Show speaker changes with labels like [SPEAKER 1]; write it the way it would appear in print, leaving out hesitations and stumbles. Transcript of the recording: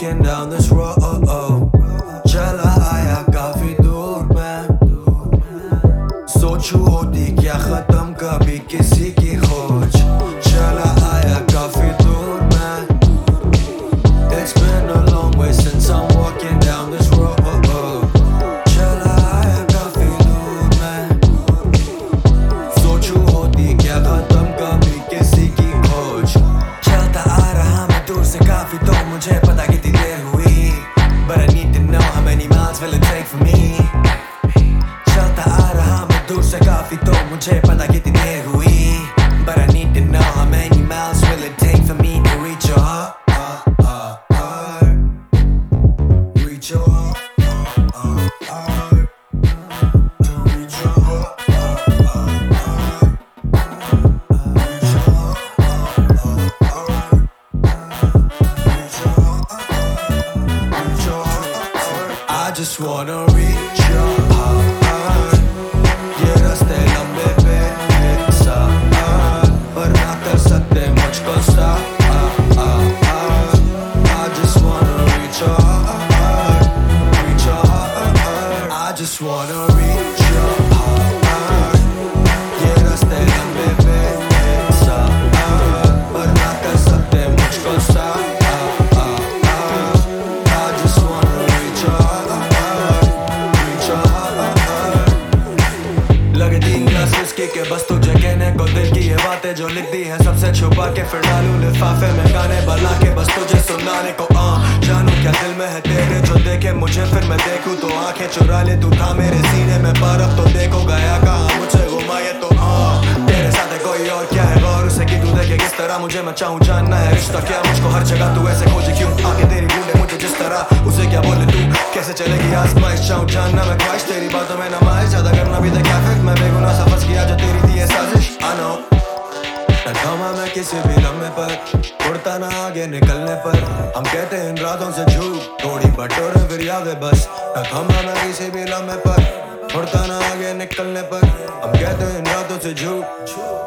[SPEAKER 1] walking down this road, चला आया काफी दूर मैं, सोचू होती क्या खत्म कभी किसी की खोज। चला आया काफी दूर मैं, it's been a long way since I'm walking down this road, चला आया काफी दूर मैं, सोचू होती क्या खत्म कभी किसी की खोज। चलता आ रहा मैं दूर से काफी, तो मुझे पता कितनी देर हुई, but I need to know how many miles will it take for me। चलता आ रहा मैं दूर से काफी, तो मुझे पता कितनी देर हुई, but I need to know how many miles will it take for me to reach your heart, reach your heart, to reach your heart, I just wanna reach your heart, ये रास्ते लंबे बेसार, पर ना कर सकते मुझको stop, I just wanna reach your heart, reach your heart, I just wanna reach your heart, ये रास्ते लंबे बेसार, पर ना कर सकते मुझको stop, I just wanna reach your heart, reach your heart। लगे 3 ग्लास विस्की के बस तुझे कहने को दिल की ये बातें जो लिख दी है सबसे छुपा के, फिर डालूं लिफाफे में गाने बना के बस तुझे सुनाने को। जानूं क्या दिल में है तेरे, जो देखे मुझे फिर मैं देखूं तो आंखें चुरा ले। तू था मेरे सीने में पर अब तो देखो गया कहाँ, मुझे घुमाए तो तेरे साथ है कोई और क्या है गौर उसे कि तू देखे किस तरह मुझे, मैं चाहूं जानना है रिश्ता क्या मुझको हर जगह तू ऐसे खोजे क्यों, आके तेरी ढूंढे मुझे जिस तरह उसे क्या बोले तू, कैसे चलेगी आजमाइश। चाहूं जानना मैं ख्वाहिश तेरी बातों में नमाइश, ज्यादा करना भी देखा फिर मैं बेगुनाह सा फंस गया जो तेरी थी ये साजिश। I know न थमा मैं किसी भी लम्हे पर, उड़ता ना आगे निकलने पर, हम कहते हैं इन रातों से झूठ थोड़ी बटोरे फिर यादें बस। न थमा मैं किसी भी लम्हे पर, उड़ता ना आगे निकलने पर, हम कहते हैं इन रातों से झूठ।